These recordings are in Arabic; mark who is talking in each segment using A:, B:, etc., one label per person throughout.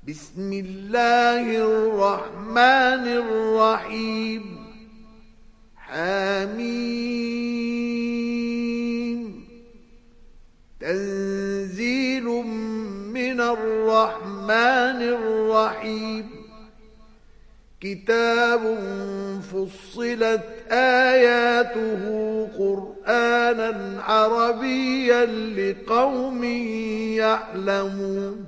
A: بسم الله الرحمن الرحيم حميم تنزيل من الرحمن الرحيم كتاب فصلت آياته قرآنا عربيا لقوم يعلمون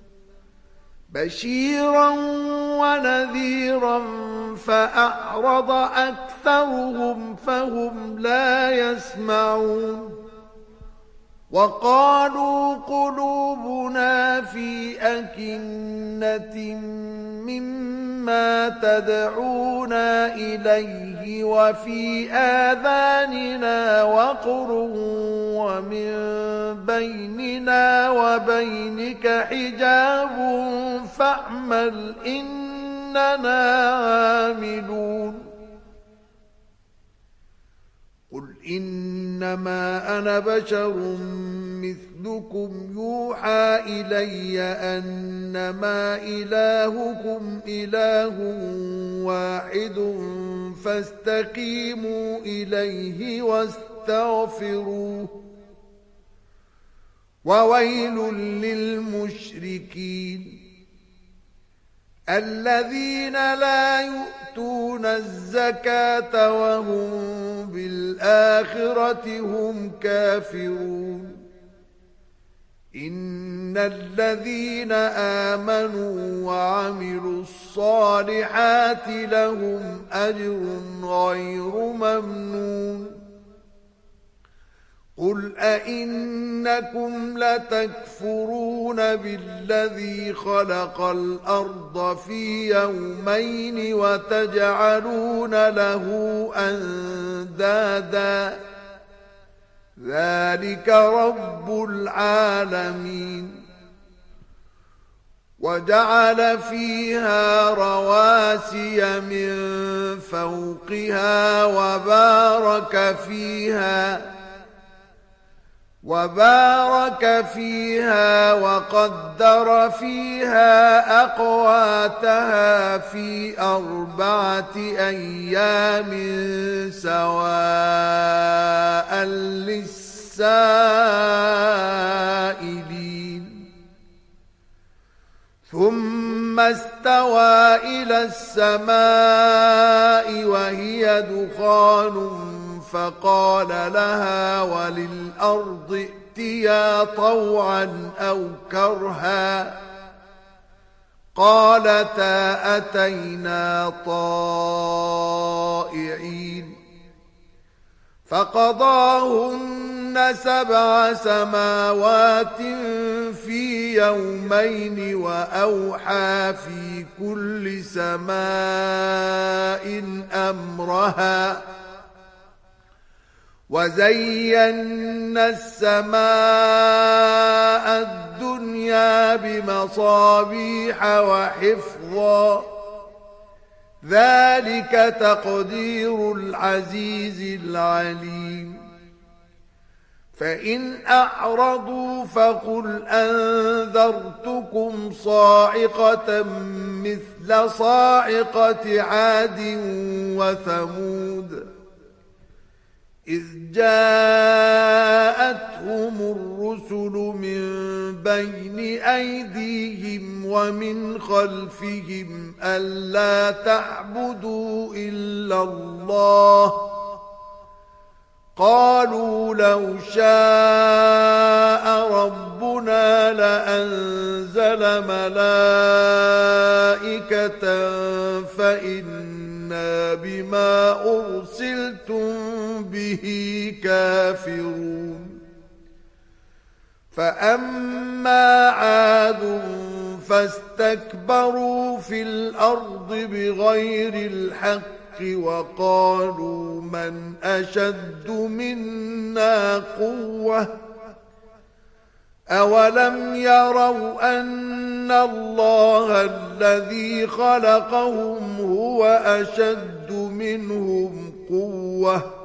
A: بشيرا ونذيرا فأعرض أكثرهم فهم لا يسمعون وقالوا قلوبنا في أكنة مما تدعونا إليه وفي آذاننا وقر ومن بيننا وبينك حجاب فاعمل إننا عاملون قل إنما أنا بشر مثلكم يوحى إلي أنما إلهكم إله واحد فاستقيموا إليه واستغفروه وويل للمشركين الذين لا يؤتون الزكاة وهم بالآخرة هم كافرون إن الذين آمنوا وعملوا الصالحات لهم أجر غير ممنون قل أئنكم لتكفرون بالذي خلق الأرض في يومين وتجعلون له أندادا ذلك رب العالمين وجعل فيها رواسي من فوقها وبارك فيها وقدر فيها أقواتها في 4 أيام سواء للسائلين ثم استوى إلى السماء وهي دخان فقال لها وللأرض ائتيا طوعا أو كرها قالتا أتينا طائعين فقضاهن 7 سماوات في يومين وأوحى في كل سماء أمرها وزينا السماء الدنيا بمصابيح وحفظا ذلك تقدير العزيز العليم فإن أعرضوا فقل أنذرتكم صاعقة مثل صاعقة عاد وثمود إذ جاءتهم الرسل من بين أيديهم ومن خلفهم ألا تعبدوا إلا الله قالوا لو شاء ربنا لأنزل ملائكة فإنا بما أرسلتم به كافرون فأما عاد فاستكبروا في الأرض بغير الحق وقالوا من أشد منا قوة أولم يروا أن الله الذي خلقهم هو أشد منهم قوة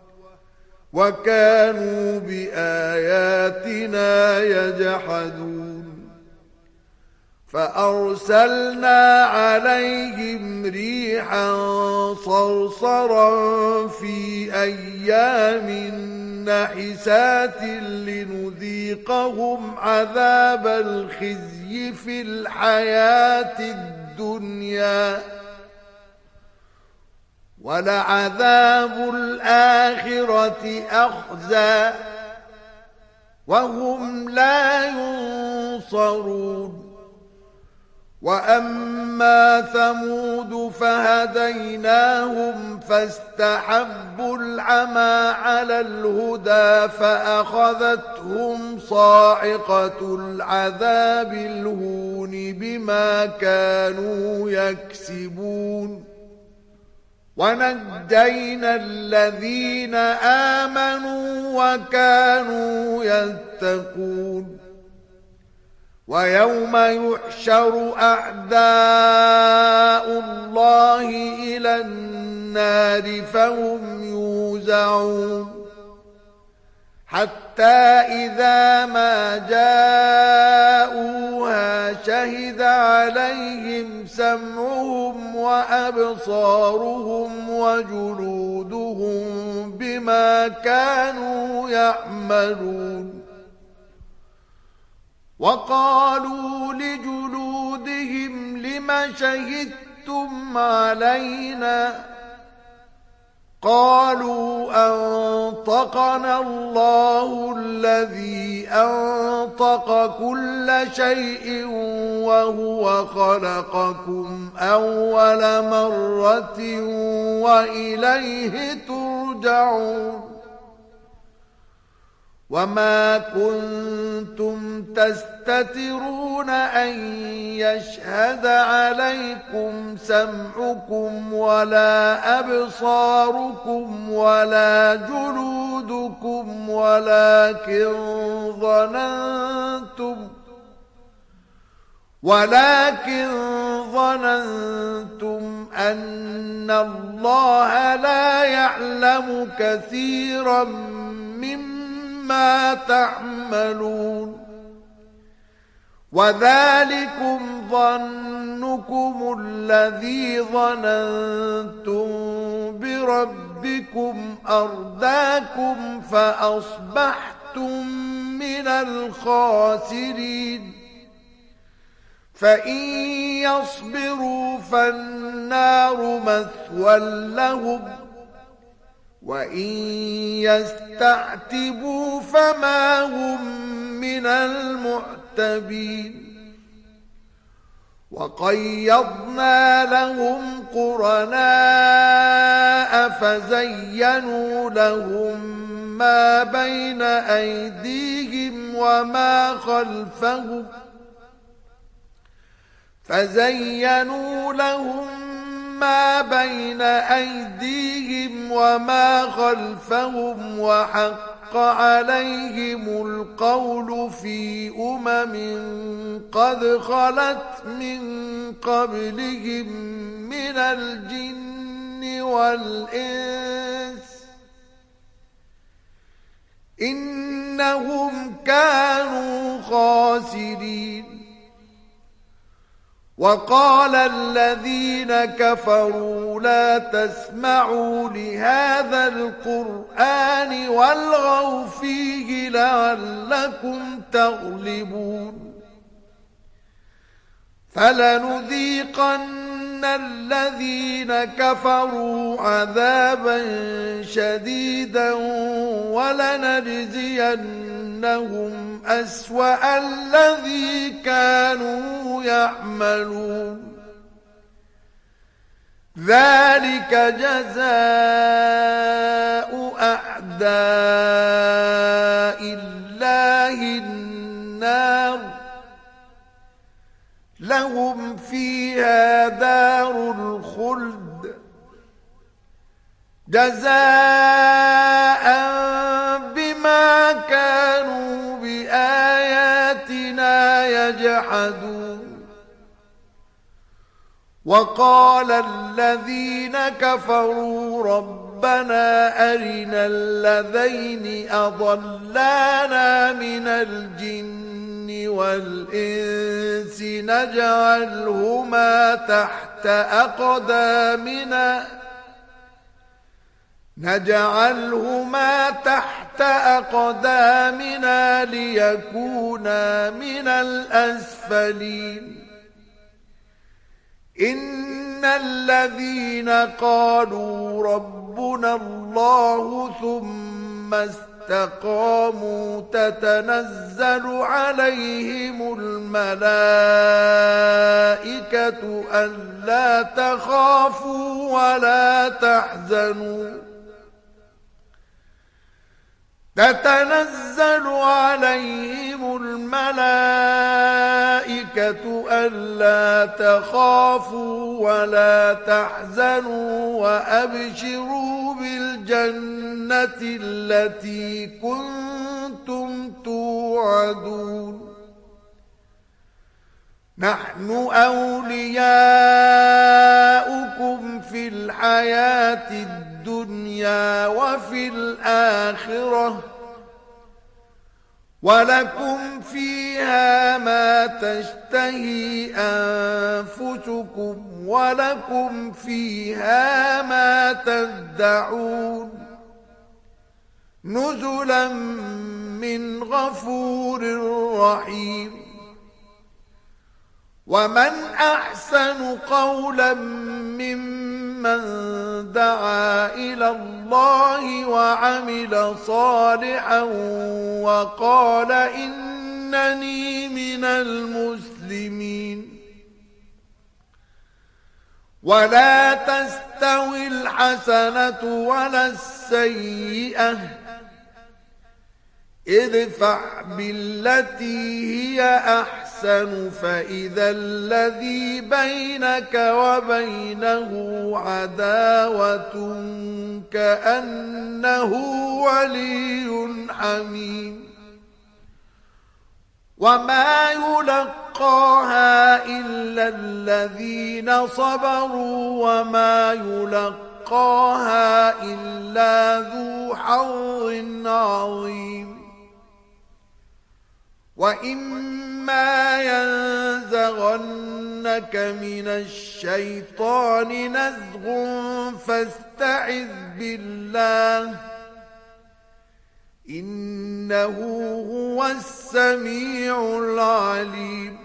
A: وكانوا بآياتنا يجحدون فأرسلنا عليهم ريحا صرصرا في أيام نحسات لنذيقهم عذاب الخزي في الحياة الدنيا ولعذاب الآخرة أخزى وهم لا ينصرون. وأما ثمود فهديناهم فاستحبوا العمى على الهدى فأخذتهم صاعقة العذاب الهون بما كانوا يكسبون. ونجينا الذين آمنوا وكانوا يتقون. ويوم يحشر أعداء الله إلى النار فهم يوزعون حتى إذا ما جاءوها شهد عليهم سمعهم وأبصارهم وجلودهم بما كانوا يعملون. وقالوا لجلودهم لم شهدتم علينا قالوا أنطقنا الله الذي أنطق كل شيء وهو خلقكم أول مرة وإليه ترجعون. وما كنتم تستترون أن يشهد عليكم سمعكم ولا أبصاركم ولا جلودكم ولكن ظننتم أن الله لا يعلم كثيرا مما تعملون. وذلكم ظنكم الذي ظننتم بربكم أرداكم فأصبحتم من الخاسرين. فإن يصبروا فالنار مثوى لهم وإن يستعتبوا فما هم من المعتبين. وقيضنا لهم قرناء فزينوا لهم ما بين أيديهم وما خلفهم وحق عليهم القول في قد خلت من قبلهم من الجن والإنس إنهم كانوا خاسرين. وقال الذين كفروا لا تسمعوا لهذا القرآن والغوا فيه لعلكم تغلبون. فلنذيقن الذين كفروا عذابا شديدا ولنجزينهم أسوأ الذي كانوا يعملون. ذلك جزاء أعداء الله النار لهم فيها دار الخلد جزاء بما كانوا بآياتنا يجحدون. وقال الذين كفروا ربنا أرنا الذين أضلانا من الجن والإنس نجعلهما تحت أقدامنا ليكونا من الأسفلين إن الذين قالوا ربنا الله ثم استقاموا تتنزل عليهم الملائكة ألا تخافوا ولا تحزنوا تتنزل عليهم الملائكة ألا تخافوا ولا تحزنوا وأبشروا بالجنة التي كنتم توعدون نحن أولياؤكم في الحياة الدنيا وفي الآخرة ولكم فيها ما تشتهي أنفسكم ولكم فيها ما تدعون نزلا من غفور رحيم ومن أحسن قولا ممن دعا إلى الله وعمل صالحا وقال إنني من المسلمين ولا تستوي الحسنة ولا السيئة ادفع بالتي هي أحسن فإذا الذي بينك وبينه عداوة كأنه ولي حميم وما يلقاها إلا الذين صبروا وما يلقاها إلا ذو حظ عظيم وإما ينزغنك من الشيطان نزغ فاستعذ بالله إنه هو السميع العليم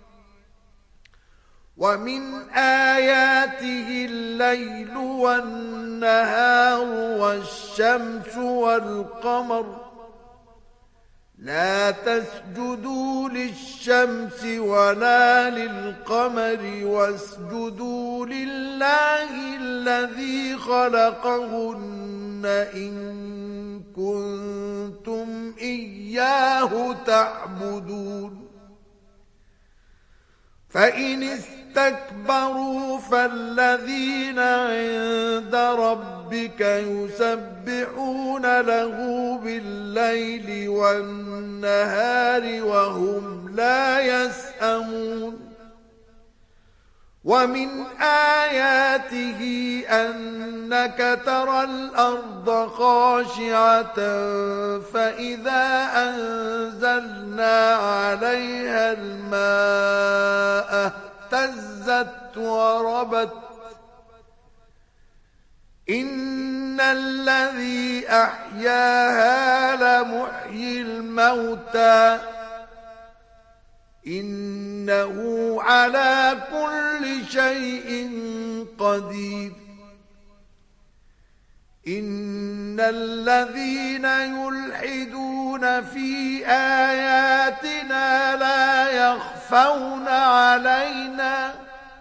A: ومن آياته الليل والنهار والشمس والقمر لا تسجدوا للشمس ولا للقمر واسجدوا لله الذي خلقهن إن كنتم إياه تعبدون فإن استكبروا فالذين عند ربك يسبحون له بالليل والنهار وهم لا يسأمون ومن آياته أنك ترى الأرض خاشعة فإذا أنزلنا عليها الماء اهتزت وربت إن الذي أحياها لمحيي الموتى إنه على كل شيء قدير إن الذين يلحدون في آياتنا لا يخفون علينا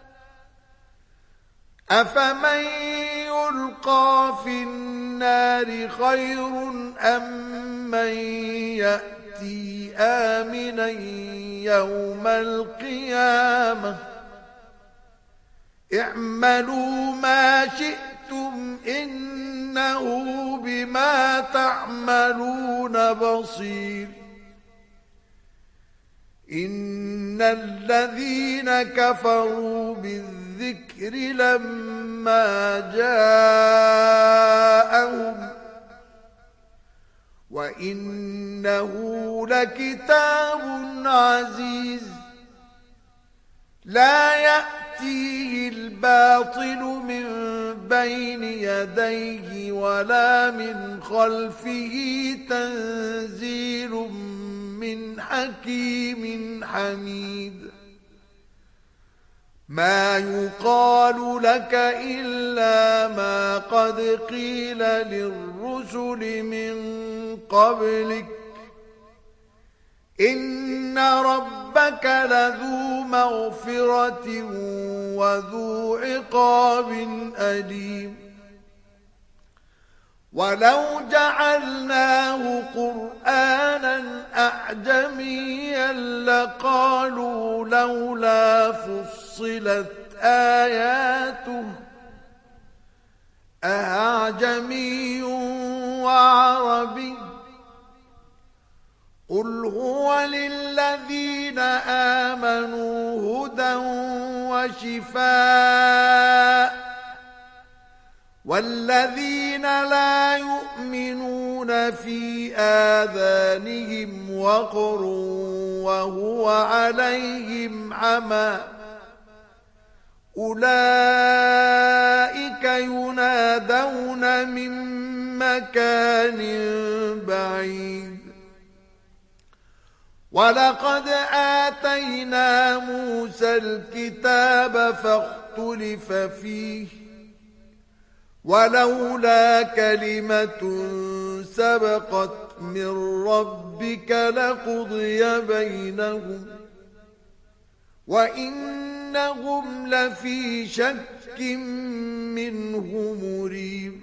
A: أفمن يلقى في النار خير أم من يأتي آمنا يوم القيامة اعملوا ما شئتم إنه بما تعملون بصير إن الذين كفروا بالذكر لما جاءهم وإنه لكتاب عزيز لا يأتيه الباطل من بين يديه ولا من خلفه تنزيل من حكيم حميد ما يقال لك إلا ما قد قيل للرسل من قبلك إن ربك لذو مغفرة وذو عقاب أليم ولو جعلناه قرآنا أعجميا لقالوا لولا فصلت آياته أعجمي وعربي قل هو للذين آمنوا هدى وشفاء والذين لا يؤمنون في آذانهم وقر وهو عليهم عمى أولئك ينادون من مكان بعيد ولقد آتينا موسى الكتاب فاختلف فيه ولولا كلمة سبقت من ربك لقضي بينهم وإنهم لفي شك منه مريب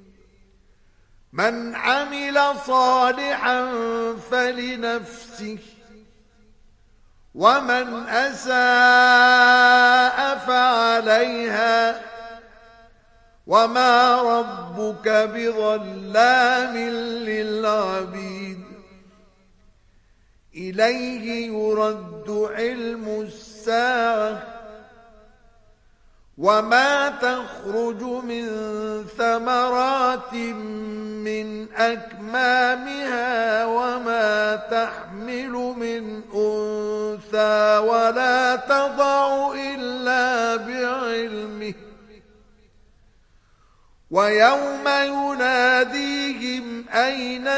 A: من عمل صالحا فلنفسه ومن أساء فعليها وما ربك بظلام للعبيد إليه يرد علم الساعة وما تخرج من ثمرات من أكمامها وما تحمل من أنثى ولا تضع إلا بعلمه ويوم يناديهم أين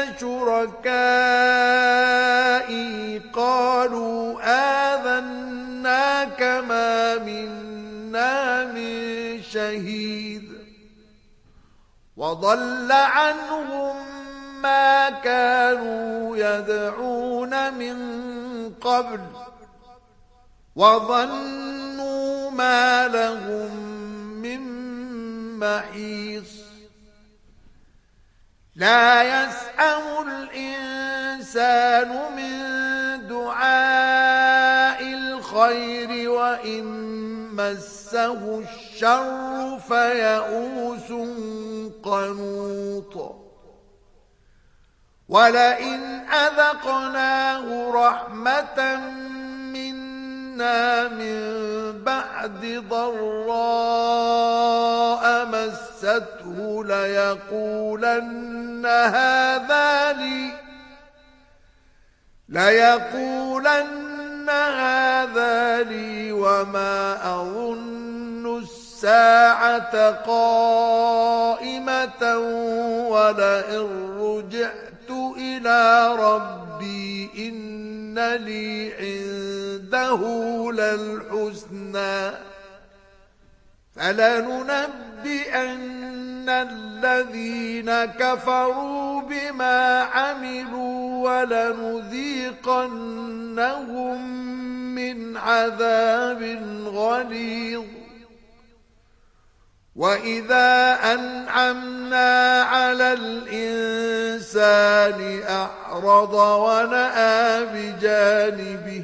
A: شركائي قالوا آذناك ما منا من شهيد وضل عنهم ما كانوا يدعون من قبل وظنوا ما لهم من محيص لا يسأم الإنسان من دعاء الخير وإن مسه الشر فيئوس قنوط ولئن أذقناه رحمة منا من بعد ضراء مسته ليقولن هذا لي وما أظن الساعة قائمة ولئن رجعت إلى ربي إن لي عنده للحسنى فلننبئن الذين كفروا بما عملوا ولنذيقنهم من عذاب غليظ وإذا أنعمنا على الإنسان أعرض ونأى بجانبه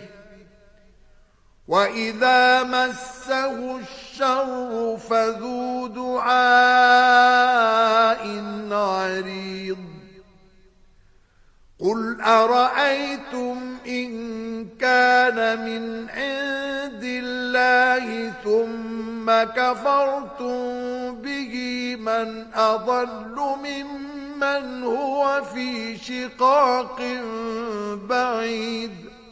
A: وإذا مسه الشر فذو دعاء عريض قل أرأيتم إن كان من عند الله ثم كفرتم به من أضل ممن من هو في شقاق بعيد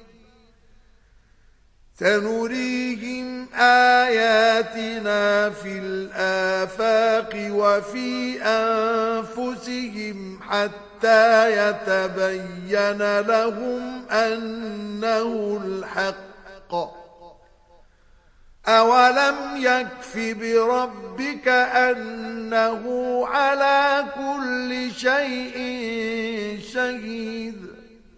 A: سنريهم آياتنا في الآفاق وفي أنفسهم حتى يتبين لهم أنه الحق أولم يكف بربك أنه على كل شيء شهيد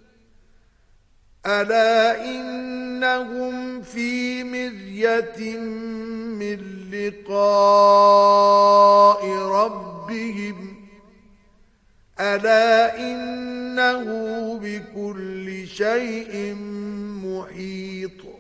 A: ألا إنهم في مرية من لقاء ربهم ألا إنه بكل شيء محيط